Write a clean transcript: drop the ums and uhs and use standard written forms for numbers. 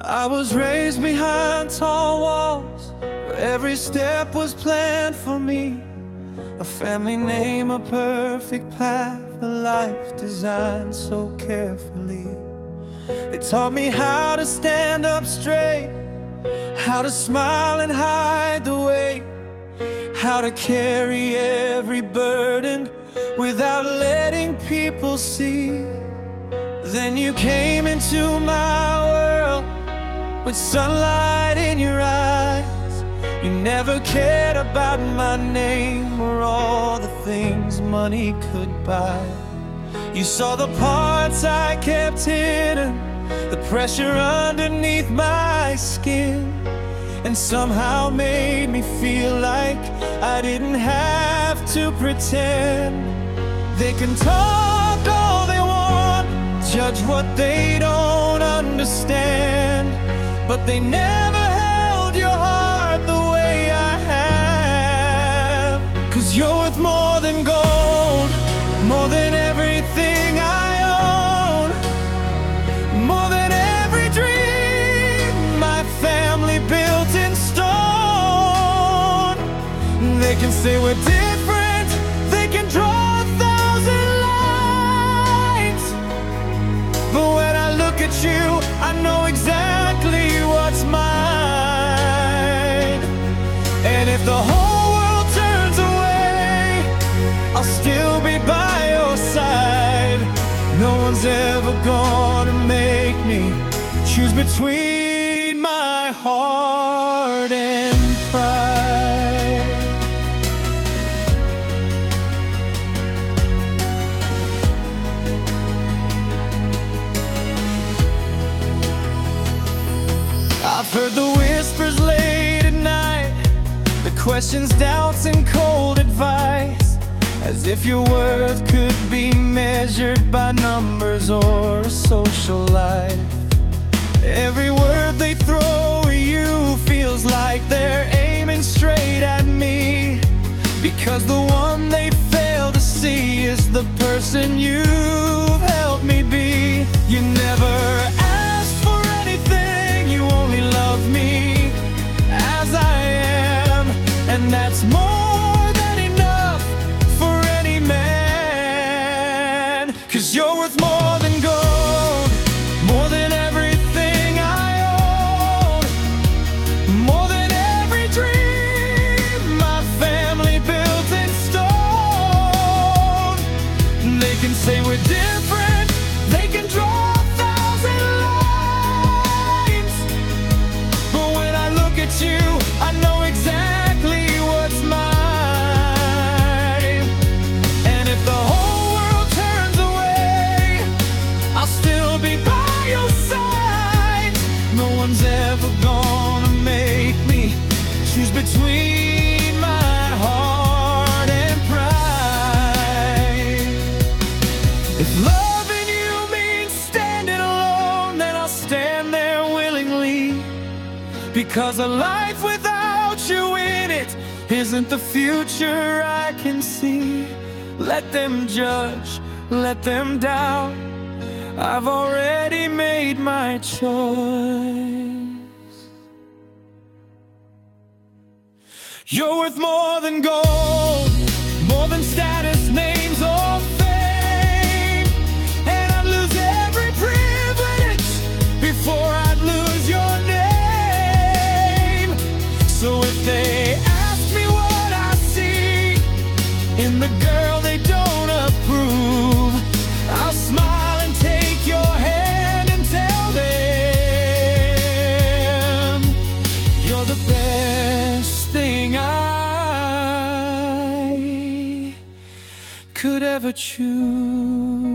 I was raised behind tall walls, where every step was planned for me. A family name, a perfect path, a life designed so carefully. They taught me how to stand up straight, how to smile and hide the weight, how to carry every burden without letting people see. Then you came into my world with sunlight in your eyes. You never cared about my name or all the things money could buy. You saw the parts I kept hidden, the pressure underneath my skin, and somehow made me feel like I didn't have to pretend. They can talk all they want, judge what they don't understand, but they never held your heart the way I have. 'Cause you're worth more than gold, more than everything I own, more than every dream my family built in stone. They can say we're different, they can draw 1,000 lines, but when I look at you, I know exactly what's mine. And if the whole world turns away, I'll still be by your side. No one's ever gonna make me choose between my heart and pride. I've heard the whispers late at night, the questions, doubts, and cold advice, as if your worth could be measured by numbers or a social life. Every word they throw at you feels like they're aiming straight at me, because the one they fail to see is the person you've helped me be. You never asked for anything, you only love me as I am, and that's more than enough for any man. 'Cause you're worth more than gold, more than everything I own, more than every dream my family built in stone. They can say we're different, they can draw 1,000 lines, but when I look at you, I know exactly what's mine. And if the whole world turns away, I'll still be by your side. No one's ever gonna make me choose between my heart and pride. If loving you means standing alone, then I'll stand there willingly, because a life without you in it isn't the future I can see. Let them judge, let them doubt, I've already made my choice. You're worth more than gold, more than status, names, or fame, and I'd lose every privilege before I'd lose your name. So if they ask me what I see in the girl they don't approve, I'll smile and take your hand and tell them you're the best thing I could ever choose.